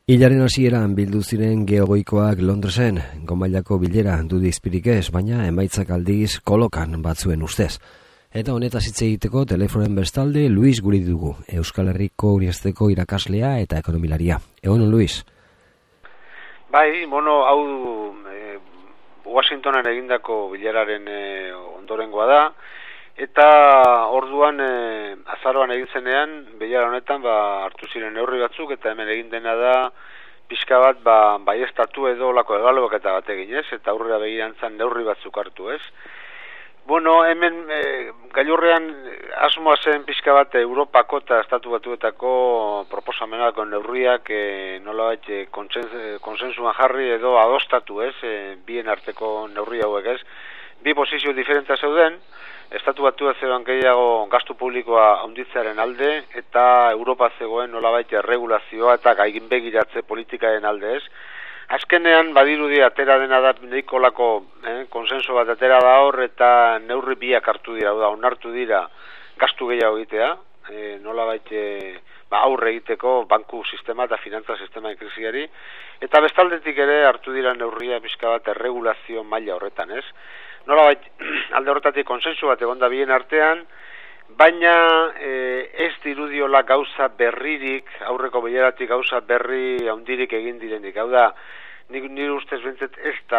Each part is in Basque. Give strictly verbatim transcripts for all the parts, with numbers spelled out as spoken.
Hilaren hasieran bildu ziren geogoikoak Londresen, gomailako bilera du dizpirik ez, baina emaitzak aldiz kolokan batzuen ustez. Eta honetaz hitz egiteko telefonen bestalde Luis guri dugu, Euskal Herriko Unibertsitateko irakaslea eta ekonomilaria. Egun, Luis? Bai, bueno, hau e, Washingtonen egindako bileraren e, ondorengoa da, eta orduan e, azaroan egin zenean, bilera honetan ba, hartu ziren neurri batzuk, eta hemen egin dena da pixka bat ba, baieztatu edo olako ebaluaketa bat egin ez, eta aurrera begirantzan neurri batzuk hartu ez. Bueno, hemen e, gailurrean asmoa zen pixka bat Europako eta Estatu Batuetako proposamenako neurriak e, nolabait e, konsensuan jarri edo adostatu ez, e, bien arteko neurri hauek ez. Bi posizio diferentea zeuden, Estatu Batuak zegoen gehiago gastu publikoa handitzearen alde eta Europa zegoen nolabait erregulazioa eta gainbegiratze politikaren alde ez. Azkenean badirudi atera dena da neikolako eh, konsenso bat atera da hor eta neurri biak hartu dira, da onartu dira gastu gehiago egitea, eh, nolabait eh, ba, aurre egiteko banku sistema eta finantza sistema krisiari, eta bestaldetik ere hartu dira neurria pixka bat erregulazio maila horretan ez. Nolabait alde horretatik konsensu bat egonda bien artean, baina e, ez dirudiola gauza berririk, aurreko bileratik gauza berri handirik egin direnik. Hau da, nik nire ustez bintzet ez da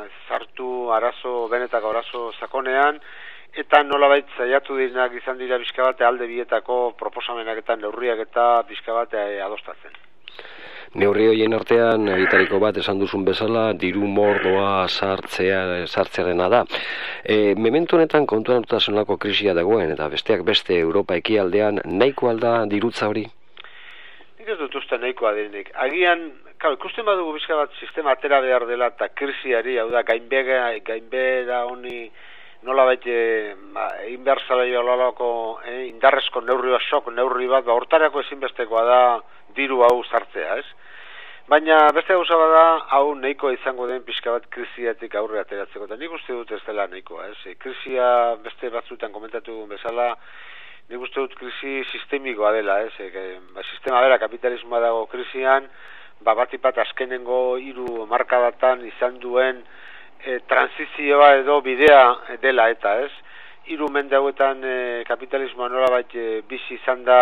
zartu arazo, benetako arazo sakonean, eta nolabait zaiatu direnak izan dira pixka bat alde bietako proposamenak eta neurriak eta pixka bat adostatzen. Neurri horien artean, egitariko bat esan duzun bezala, diru mordoa sartzea, sartzearena da. E, Memento honetan kontuan hartuta zenolako krisia dagoen, eta besteak beste Europa ekialdean, nahiko alda dirutza hori? Nik ez dut uste nahikoa direnik. Agian, kau, ikusten badugu bizka bat sistema atera behar dela eta krisiari, hau da, gainbega, gainbera honi nola baite, egin behar zalaio alalako eh, indarrezko neurri bat, sok neurri bat, ba, hortarako ezinbestekoa da diru hau sartzea, ez? Baina beste gauza bada, hau nahikoa izango den pixka bat krisiatik aurre ateratzeko, eta nik uste dut ez dela nahikoa, ez? Krisia beste batzuetan komentatu bezala, nik uste dut krisi sistemikoa dela, ez? E, ba, sistema bera kapitalismoa dago krisian, ba, batipat azkenengo hiru hamarkadatan izan duen e, transizioa edo bidea dela eta, ez? Hiru mende hauetan e, kapitalismoa nolabait e, bizi izan da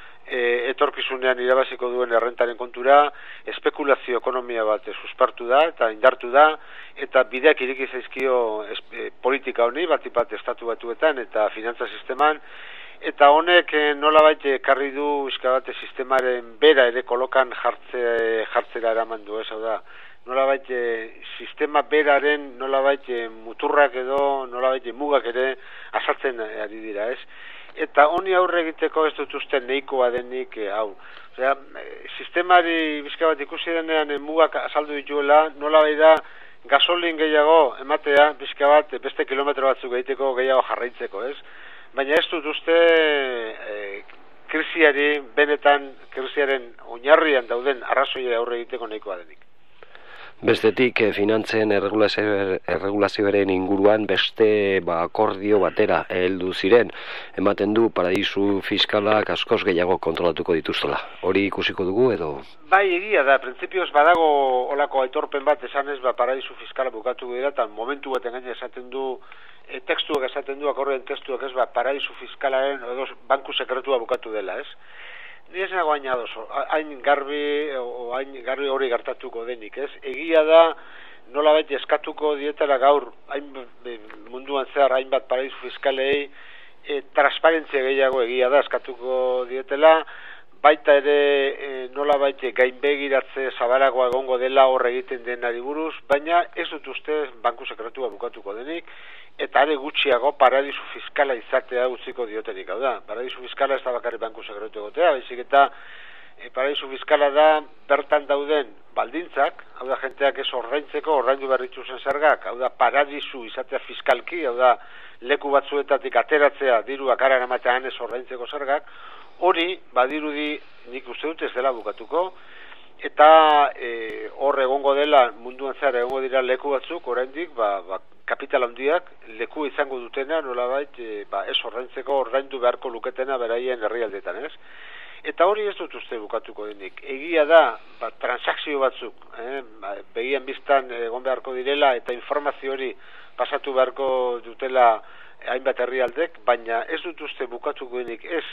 E, etorkizunean irabaziko duen errentaren kontura, espekulazio ekonomia bat suspertu da eta indartu da, eta bideak ireki zaizkio e, politika honi, batipat estatu batuetan eta finantza sisteman, eta honek e, nolabait ekarri du iskabate sistemaren bera ere kolokan jartze, jartzera eraman du, ez hau da, nolabait e, sistema beraren nolabait e, muturrak edo nolabait e, mugak ere azaltzen ari dira, ez? Eta honi aurre egiteko ez dut uste nahikoa denik e, hau. Osea, sistemari bizka bat ikusi denean e, mugak azaldu dituela, nola bai da gasolin gehiago ematea bizka bat beste kilometro batzuk egiteko gehiago jarraitzeko, ez? Baina ez dut uste e, krisiari, benetan krisiaren oinarrian dauden arrazoia aurre egiteko nahikoa denik. Bestetik, eh, finantzen erregulazioaren inguruan beste ba, akordio batera heldu ziren. Ematen du paradisu fiskalak askoz gehiago kontrolatuko dituztela. Hori ikusiko dugu edo? Bai, egia da. Printzipioz badago olako aitorpen bat esanez ba, paradisu fiskala bukatu dira, eta momentu baten gaine esaten du, e, tekstuak esaten du, akordioen testuak ez, ba, paradisu fiskalaren edo banku sekretua bukatu dela, ez? Ni ez nago hain ados, hain garbi, o hain garbi hori gertatuko denik, ez? Egia da, nolabait eskatuko dietara gaur, hain munduan zehar, hainbat paradisu fiskalei, e, transparentzia gehiago egia da, eskatuko dietela, baita ere e, nolabait gainbegiratze zabalagoa egongo dela hor egiten denari buruz, baina ez dut uste banku sekretua bukatuko denik, eta are gutxiago paradisu fiskala izatea utziko diotenik, hau da. Paradisu fiskala ez da bakarrik banku sekretu egotea, baizik eta e, paradisu fiskala da bertan dauden baldintzak, hau da jenteak ez ordaintzeko, ordaindu berritzu zen zergak, hau da paradisu izatea fiskalki, hau da leku batzuetatik ateratzea diruak ara eramatean ez ordaintzeko zergak, hori badirudi nik uste dut ez dela bukatuko, eta e, hor egongo dela munduan zehar egongo dira leku batzuk oraindik ba, ba, kapital handiak leku izango dutena nolabait e, ba, ez ordaintzeko ordaindu beharko luketena beraien herrialdetan, ez? Eta hori ez dut uste bukatuko denik. Egia da, ba, transakzio batzuk, eh, begian biztan egon beharko direla eta informazio hori pasatu beharko dutela hainbat herrialdek, baina ez dut uste bukatuko denik ez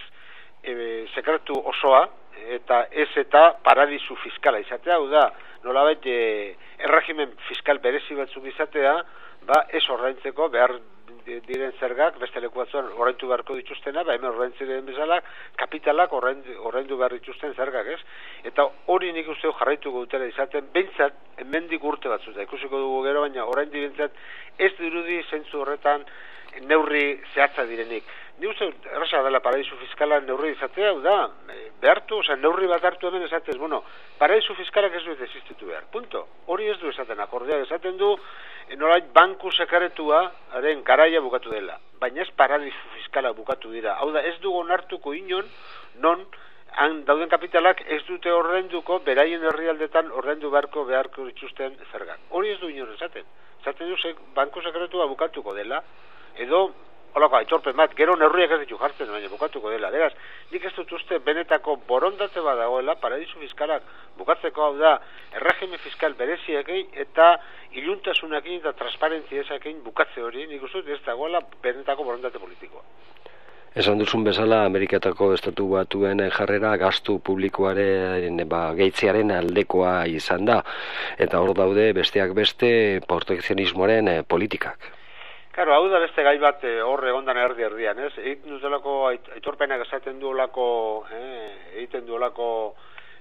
e, sekretu osoa eta ez eta paradisu fiskala izatea, hau da, nolabait e, erregimen fiskal berezi batzuk izatea, ba ez ordaintzeko behar diren zergak, beste leku batzuan ordaindu beharko dituztena, ba hemen ordaintzen bezala kapitalak ordaindu behar dituzten zergak, ez? Eta hori nik uste jarraituko dutela izaten, behintzat, hemendik urte batzuta, ikusiko dugu gero, baina oraindik behintzat ez dirudi zentzu horretan neurri zehatza direnik. Ni uste, erraza dela paradisu fiskala neurri izatea, hau da, behartu, oza, neurri bat hartu hemen esatez, bueno, paradisu fiskalak ez du ez existitu behar, punto. Hori ez du esaten, akordea esaten du, nolait banku sekaretua haren garaia bukatu dela, baina ez paradisu fiskala bukatu dira. Hau da, ez dugu onartuko inon, non, han dauden kapitalak ez dute ordainduko beraien herrialdetan ordaindu beharko beharko dituzten zergak. Hori ez du inon esaten. Esaten du banku sekaretua bukatuko dela, edo holako aitorpen bat, gero neurriak ez ditu jartzen, baina bukatuko dela. Beraz, nik ez dut uste benetako borondate bat dagoela paradisu fiskalak bukatzeko, hau da, erregimen fiskal bereziekin eta iluntasunakin eta transparentziasakin bukatze hori, nik uste dut ez dagoela benetako borondate politikoa. Esan duzun bezala, Ameriketako estatu batuen jarrera gastu publikoaren ba, gehitzearen aldekoa izan da, eta hor daude besteak beste protekzionismoaren eh, politikak. Claro, hau da beste gai bat hor eh, egondan erdi erdian, ez? Egiten dutelako aitorpenak esaten duolako, eh, egiten duolako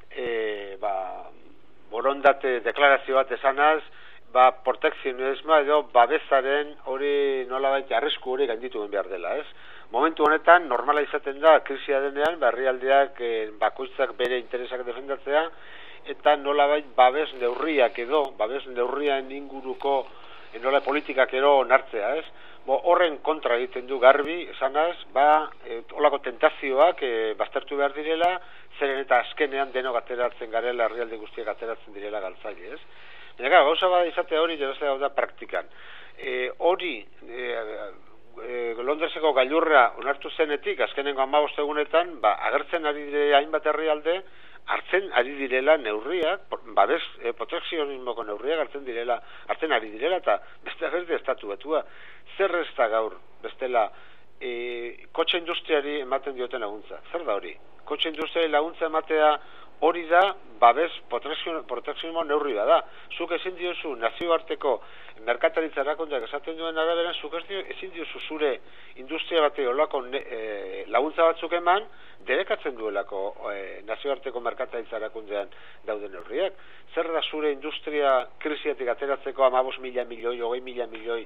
eh, ba, borondate deklarazio bat esanaz, ba, protekzionismoa edo babesaren hori nolabait arrisku hori gainditu behar dela, ez? Momentu honetan, normala izaten da, krisia denean, herrialdeak eh, bakoitzak bere interesak defendatzea, eta nolabait babes neurriak edo, babes neurrian inguruko nola politikak ero onartzea, ez? Bo, horren kontra egiten du garbi, esanaz, ba, e, olako tentazioak e, baztertu behar direla, zeren eta azkenean denok ateratzen garela, herrialde guztiak ateratzen direla galtzaile, ez? Baina, gauza bat izatea hori, jeraztea da praktikan. E, hori, e, e, Londreseko gailurra onartu zenetik, azkenengo hamabost egunetan, ba, agertzen ari dire hainbat herrialde, hartzen ari direla neurriak, babes, eh, protekzionismoko neurriak hartzen direla, hartzen ari direla, eta beste beste estatu batua. Zer ez da gaur, bestela, e, kotxe industriari ematen dioten laguntza. Zer da hori? Kotxe industriari laguntza ematea hori da, babes, protekzionismo neurri da. Zuk ezin diozu nazioarteko merkataritza erakundeak esaten duen araberan, zuk ezin diozu zure industria bate olako e, laguntza batzuk eman, derekatzen duelako e, nazioarteko merkataritza erakundean dauden neurriak. Zer da zure industria krisiatik ateratzeko hamabost mila milioi, hogei mila milioi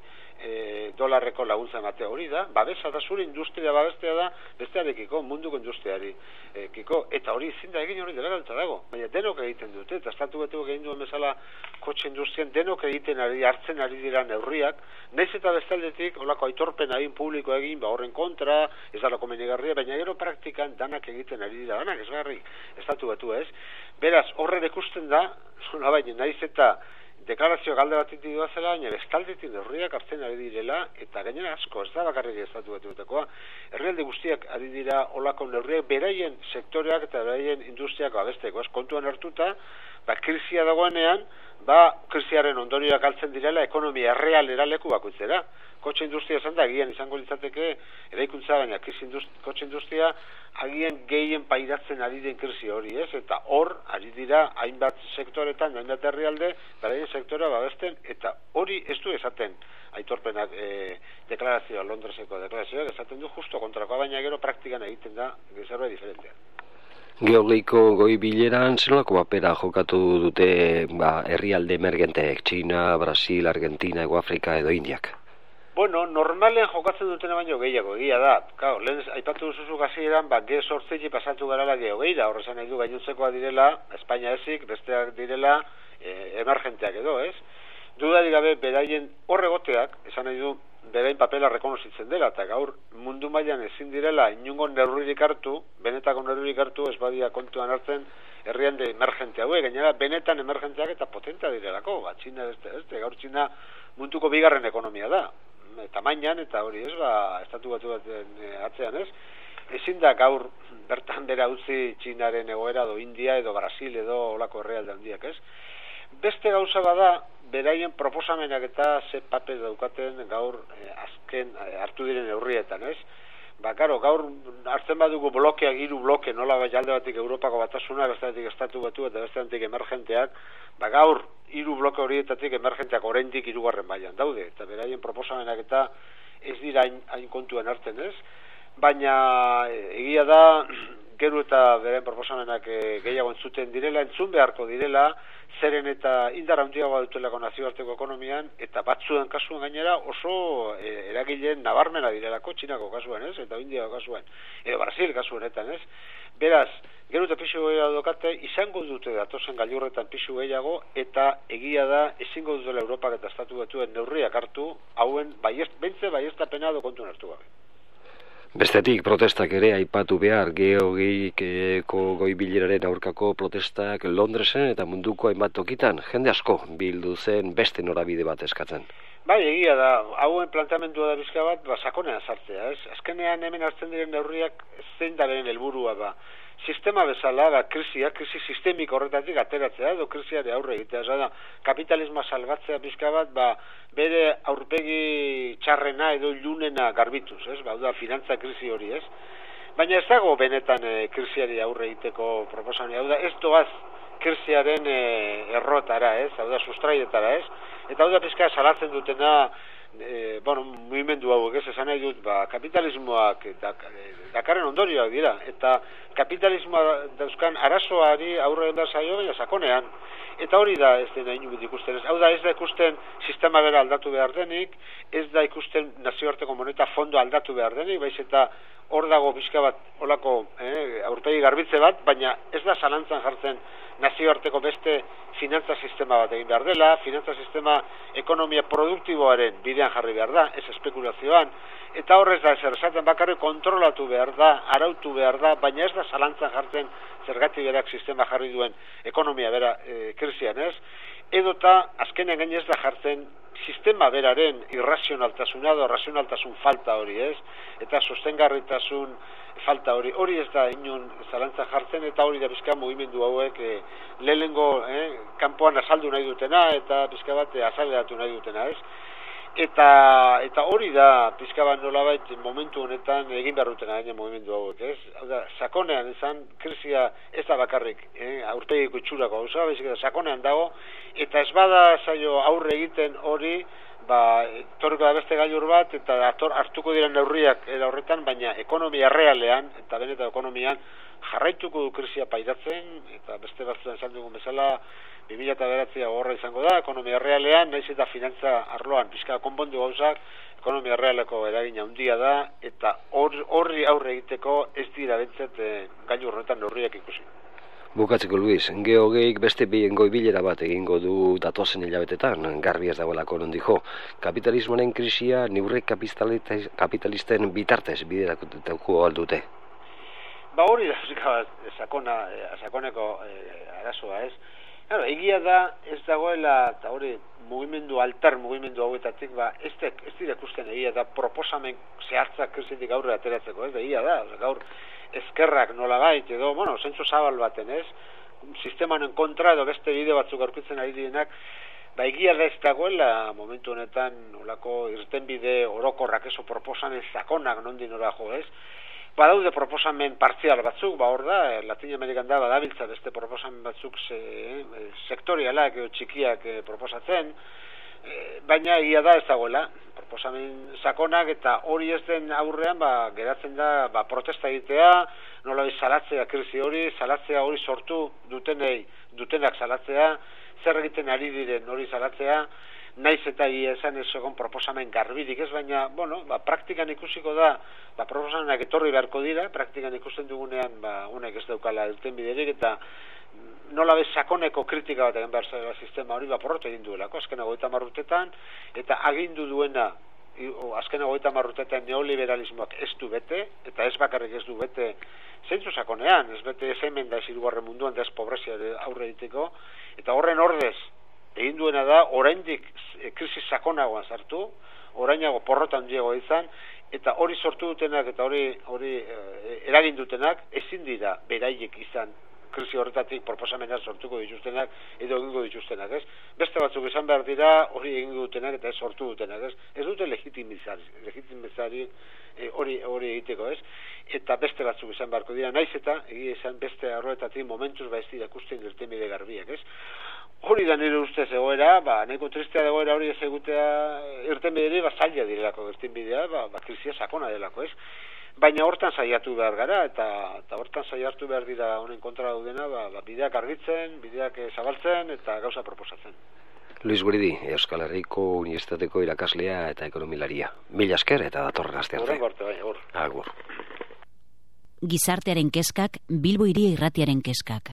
e, dolarreko laguntza ematea hori da? Babesa da zure industria babestea da bestearekiko, munduko industriari e, kiko, eta hori ezin da egin hori dela galtza dago. Baina denok egiten dute, eta estatu betu egin duen bezala kotxe industrian denok egiten ari, hartzen ari dira neurriak, naiz eta bestaldetik olako aitorpen egin publiko egin, ba horren kontra, ez da lako menegarria, baina gero praktikan danak egiten ari dira, danak ez garri, estatu betu ez. Beraz, horren ikusten da, zuna baina naiz eta deklarazio galde bat iti duazela, baina bestaldetik neurriak hartzen ari direla, eta gainera asko, ez da bakarrik estatu betuetakoa. Herrialde guztiak ari dira olako neurriak beraien sektoreak eta beraien industriak abesteko, ez kontuan hartuta, ba, krisia dagoenean, ba, krisiaren ondorioak altzen direla ekonomia real eraleku bakoitzera. Kotxe industria esan da, agian izango litzateke eraikuntza, baina industri, kotxe industria agian gehien pairatzen ari den krisi hori, ez? Eta hor, ari dira hainbat sektoretan, hainbat herrialde, beraien sektorea babesten, eta hori ez du esaten aitorpenak e, deklarazioa, Londreseko deklarazioak, esaten du justo kontrakoa, baina gero praktikan egiten da zerbait diferentea. Geogeiko goi bileran zelako papera jokatu dute ba, herrialde emergenteek, Txina, Brasil, Argentina, Ego Afrika edo Indiak? Bueno, normalean jokatzen dutena baino gehiago, egia da. Claro, lehen aipatu duzu hasieran, ba, ge sortzeiki pasatu garala geogeira, horrezan nahi du gainontzekoa direla, Espainia ezik, besteak direla, e, emergenteak edo, ez? Dudarik gabe, beraien horregoteak, esan nahi du, berain papela rekonozitzen dela, eta gaur mundu mailan ezin direla inungo neurririk hartu, benetako neurririk hartu, ez badia kontuan hartzen herrialde emergente hauek, gainera benetan emergenteak eta potentea direlako, ba, Txina ez, ez, gaur Txina munduko bigarren ekonomia da, tamainan eta hori ez, ba, estatu batu baten atzean ez, ezin da gaur bertan bera utzi Txinaren egoera edo India edo Brasil edo olako herrialde handiak, ez? Beste gauza bada, beraien proposamenak eta ze papel daukaten gaur eh, azken eh, hartu diren neurrietan, ez? Ba, karo, gaur hartzen badugu blokeak, hiru bloke, nola bai alde batik Europako batasuna, beste batik Estatu Batu eta beste batik emergenteak, ba, gaur hiru bloke horietatik emergenteak oraindik hirugarren mailan daude, eta beraien proposamenak eta ez dira hain, hain kontuen hartzen, ez? Baina egia da, gero eta beren proposamenak e, gehiago entzuten direla, entzun beharko direla, zeren eta indar handiagoa dutelako nazioarteko ekonomian, eta batzuen kasuan gainera oso e, eragileen nabarmena direlako, Txinako kasuan, ez? Eta Indiako kasuan, edo Brasil kasuanetan, ez? Beraz, gero eta pixu gehiago dokate, izango dute datozen gailurretan pixu gehiago, eta egia da, ezingo dutela Europak eta Estatu Batuen neurriak hartu, hauen baiest, bentze baiestapena do kontun hartu gabe. Bestetik, protestak ere aipatu behar, G hogeiko goi bileraren aurkako protestak Londresen eta munduko hainbat tokitan, jende asko bildu zen beste norabide bat eskatzen. Bai, egia da, hauen planteamendua da bizka bat, ba, sakonean sartzea, ez? Azkenean hemen hartzen diren neurriak zein daren helburua, ba, sistema bezala, ba, krisia, krisi sistemik horretatik ateratzea, edo krisiare aurre egitea, da, kapitalismoa salbatzea bizka bat, ba, bere aurpegi txarrena edo ilunena garbituz, ez? Ba, da, finantza krisi hori, ez? Baina ez dago benetan e, krisiari aurre egiteko proposamena, hau da, ez doaz krisiaren e, errotara, ez? Hau da, sustraietara, ez? Eta hau da pizka salatzen dutena, e, bueno, mugimendu hauek, ez? Esan nahi dut, ba, kapitalismoak dak, dakarren ondorioak dira, eta kapitalismoa dauzkan arazoari aurre egin behar zaio, baina sakonean. Eta hori da ez dena inubit ikusten, ez? Hau da ez da ikusten sistema bera aldatu behar denik, ez da ikusten nazioarteko moneta fondo aldatu behar denik, baiz eta hor dago pixka bat olako eh, aurpegi garbitze bat, baina ez da zalantzan jartzen nazioarteko beste finantza sistema bat egin behar dela, finantza sistema ekonomia produktiboaren bidean jarri behar da, ez espekulazioan, eta horrez da ezer esaten bakarrik kontrolatu behar da, arautu behar da, baina ez da zalantzan jartzen zergatik berak sistema jarri duen ekonomia bera e, krisian, ez? Edota azkenean gain ez da jartzen sistema beraren irrazionaltasuna edo razionaltasun falta hori, ez? Eta sostengarritasun falta hori, hori ez da inun zalantza jartzen, eta hori da bizka mugimendu hauek e, lehenengo eh, kanpoan azaldu nahi dutena, eta bizka bat e, azaleratu nahi dutena, ez? Eta, eta hori da pizka bat nolabait momentu honetan egin behar dutena gaine mugimendu hauek, ez? Hau da, sakonean izan, krisia ez da bakarrik, eh? Aurpegiko itxurako gauza, baizik eta sakonean dago, eta ez bada zaio aurre egiten hori, ba, torriko da beste gailur bat, eta ator, hartuko diren neurriak era horretan, baina ekonomia realean, eta benetan ekonomian, jarraituko du krisia pairatzen, eta beste batzutan esan dugun bezala, bi mila bederatzi horra izango da, ekonomia realean, naiz eta finantza arloan, pizka konpondu gauzak, ekonomia realeko eragina handia da, eta horri aurre egiteko ez dira bentzat e, gailu horretan neurriak ikusi. Bukatzeko, Luis, G hogeik beste bien goi bilera bat egingo du datozen hilabetetan, garbi ez dagoelako nondijo. Kapitalismoaren krisia neurri kapitalisten bitartez bideratuko aldute. Ba hori da, sakona, sakoneko e, arazoa, ez? Claro, egia da ez dagoela, eta hori mugimendu altar mugimendu hauetatik, ba, ez, de, ez dira ikusten egia da proposamen zehatzak krisitik aurre ateratzeko, ez da, egia da, gaur ezkerrak nola bait, edo, bueno, zentzu zabal baten, ez? Sistemanen kontra edo beste bide batzuk aurkitzen ari direnak, ba, egia da ez dagoela momentu honetan olako irtenbide orokorrak eso proposamen sakonak nondi nora jo, ez? Badaude proposamen partzial batzuk, ba hor da, Latin Amerikan da badabiltza beste proposamen batzuk se, eh, sektorialak edo txikiak eh, proposatzen, eh, baina egia da ez dagoela, proposamen sakonak eta hori ez den aurrean ba, geratzen da ba, protesta egitea, nola salatzea krisi hori, salatzea hori sortu dutenei, dutenak salatzea, zer egiten ari diren hori salatzea, naiz eta esan ez egon proposamen garbirik ez, baina, bueno, ba, praktikan ikusiko da, ba, proposamenak etorri beharko dira, praktikan ikusten dugunean, ba, unek ez daukala irten biderik, eta nola bez sakoneko kritika bat egin behar zela sistema hori, ba, porrotu egin duelako, azken hogeita hamar urtetan, eta agindu duena, azken hogeita hamar urtetan neoliberalismoak ez du bete, eta ez bakarrik ez du bete, zentzu sakonean, ez bete ez hemen da ez hirugarren munduan da ez pobrezia aurre egiteko, eta horren ordez, egin duena da, oraindik krisi sakonagoan sartu, orainago porrotan diego izan, eta hori sortu dutenak eta hori hori eh, eragin dutenak ezin dira beraiek izan krisi horretatik proposamena sortuko dituztenak edo egingo dituztenak, ez? Beste batzuk izan behar dira hori egingo dutenak eta ez sortu dutenak, ez? Ez dute legitimizari, legitimizari eh, hori hori egiteko, ez? Eta beste batzuk izan beharko dira, naiz eta egia izan beste arroetatik momentuz ba ez dira ikusten irtenbide garbiak, ez? Hori da nire ustez egoera, ba, nahiko tristea egoera hori ez egutea irtenbideri, ba, zaila direlako irtenbidea, ba, ba, krisia sakona delako, ez? Baina hortan saiatu behar gara, eta, eta hortan saiatu behar dira honen kontra daudena, ba, ba, bideak argitzen, bideak zabaltzen, eta gauza proposatzen. Luis Guridi, Euskal Herriko Unibertsitateko irakaslea eta ekonomilaria. Mila esker eta datorren aste arte. Horren gorte, baina, hor. Agur. Gizartearen kezkak, Bilbo Hiria Irratiaren kezkak.